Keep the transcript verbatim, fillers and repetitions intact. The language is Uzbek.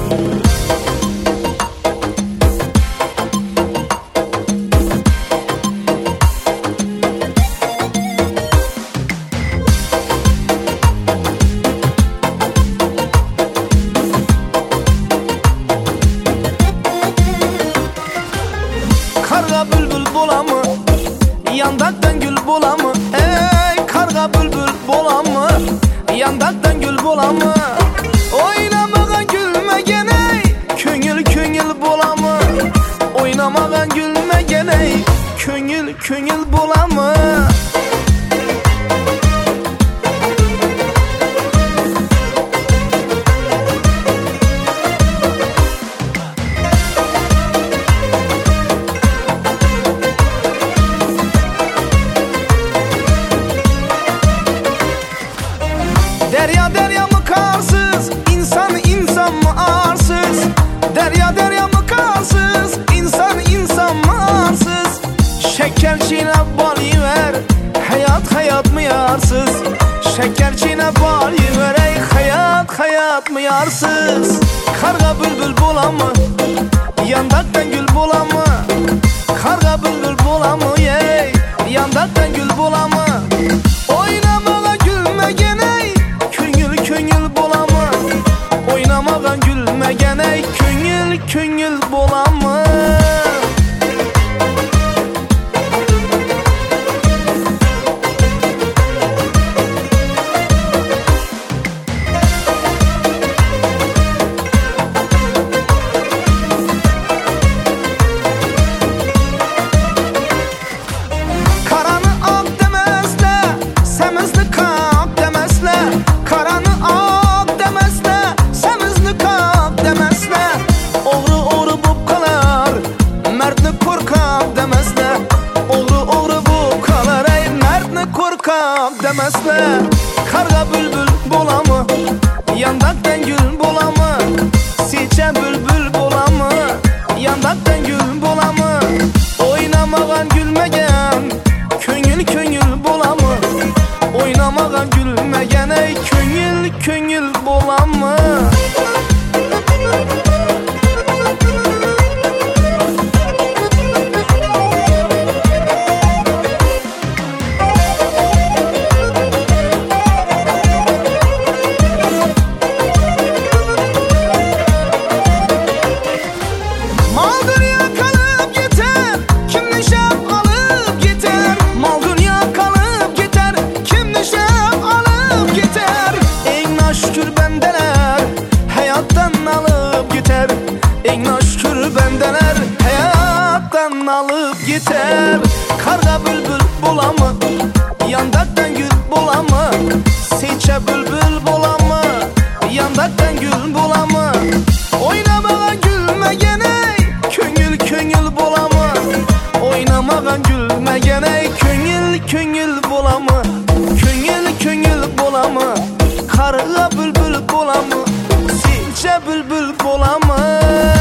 Karga bülbül bolamı, yandaktan gül bolamı. Ey karga bülbül bolamı, yandaktan gül bolamı. Oynamagan gülmegen ey, köngül köngül bolamı. Oynamagan gülmegen ey, köngül köngül bolamı. Derya derya mı karsız, insan insan mı arsız? Derya derya mı karsız, insan insan mı arsız? Şekerçine bal ver, hayat hayat mı yarsız? Şekerçine bal ver, ey hayat hayat mı yarsız? Karga bülbül bolamı, yandaktan gül bolamı. Karga bülbül bolamı, ey yandaktan gül bolamı. Oynamaga gülmegen ey, köngül köngül bolamı. Oynamagan gülmegen ey, köngül köngül bolamı. Karanı ak demezle, semizli kalk demezle. Karanı ak demezle, semizli kalk demezle. Oğru oğru bu kalar, mertli korkak demezle. Oğru oğru bu kalar, ey mertli korkak demezle. Karga bülbül bolamı, yandaktan gül bolamı. Siçe bülbül bolamı, yandaktan gül bolamı. Oynamagan gülmegen, köngül köngül bolamı. Oynamagan gülmegen ey, köngül köngül bolamı. Mal dünya kalıp gider, kim nişap alıp gider. Mal dünya kalıp gider, kim nişap alıp gider. Ey naşkür bendeler, hayattan alıp gider. Ey naşkür bendeler, hayattan alıp gider. Karga bülbül bolamı, yandaktan gül bolamı. Seçe bülbül bolamı, yandaktan gül bolamı. Oynamagan gülmegen ey, köngül köngül bolamı. Oynamagan gülmegen ey, köngül köngül bolamı. Köngül köngül bolamı, karga bülbül bolamı. Silçe bülbül bolamı.